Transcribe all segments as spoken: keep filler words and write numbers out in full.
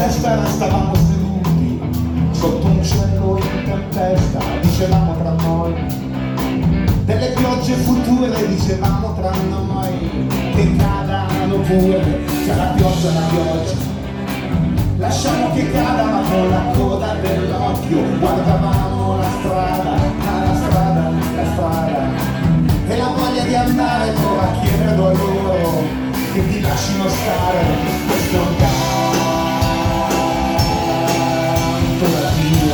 festa stavamo seduti sotto un cielo in tempesta, dicevamo tra noi delle piogge future, dicevamo tra noi che cadano pure, c'è la pioggia, la pioggia, lasciamo che cada ma con la coda dell'occhio guardavamo la strada, la strada, la strada, e la voglia di andare ora chiedo a loro che ti lasciano stare, questo è un canto da Dio,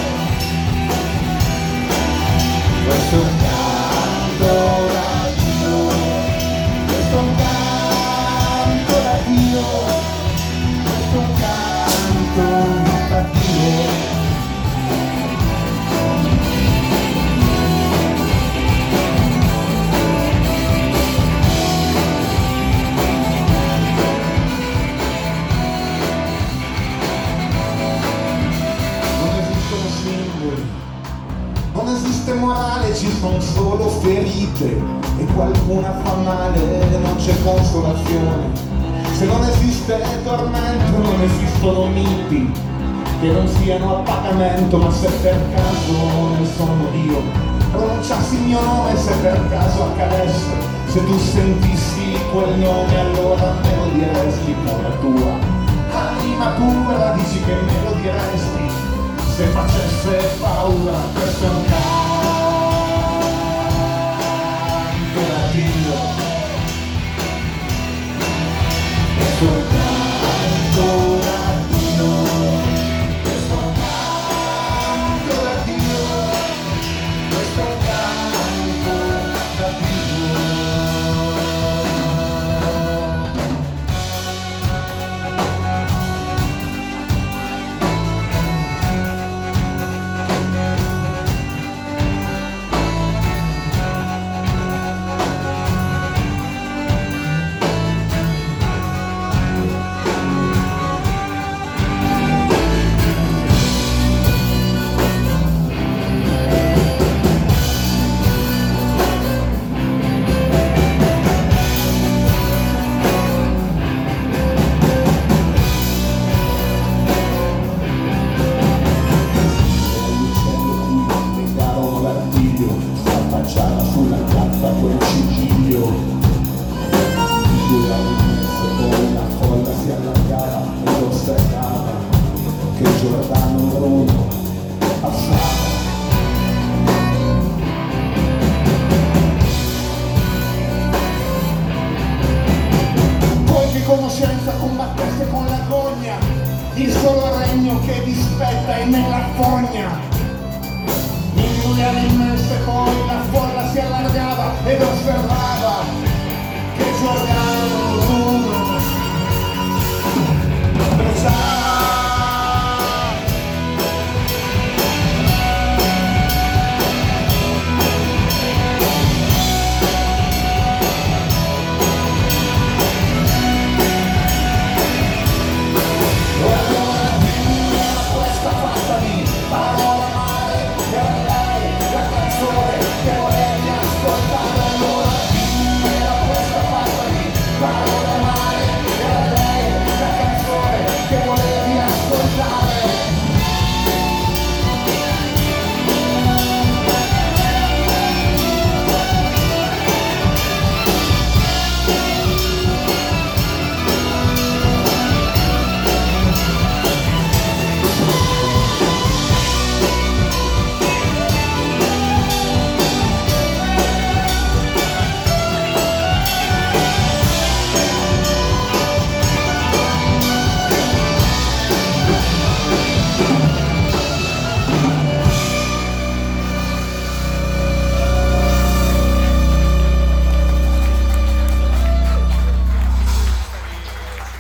questo è un canto da Dio, questo è un canto da Dio, questo è un canto da Dio. Non esiste morale, ci sono solo ferite e qualcuna fa male, non c'è consolazione. Se non esiste tormento, non esistono miti che non siano a pagamento, ma se per caso ne sono Dio, pronunciassi il mio nome se per caso accadesse, se tu sentissi quel nome allora me lo diresti con la tua anima pura, dici che me lo diresti se facesse paura, questo è un canto da Dio, questo è un canto da Dio, questo è un canto da Dio, questo è un canto da Dio. Sulla piazza quel ciglio, giuravo immenso, poi la folla si allargava e osservava che Giordano Bruno passava. Poi che conoscenza combattesse con l'agonia, il solo regno che vi spetta è nella fogna. Immense, poi la folla si allargava ed osservava che Giordano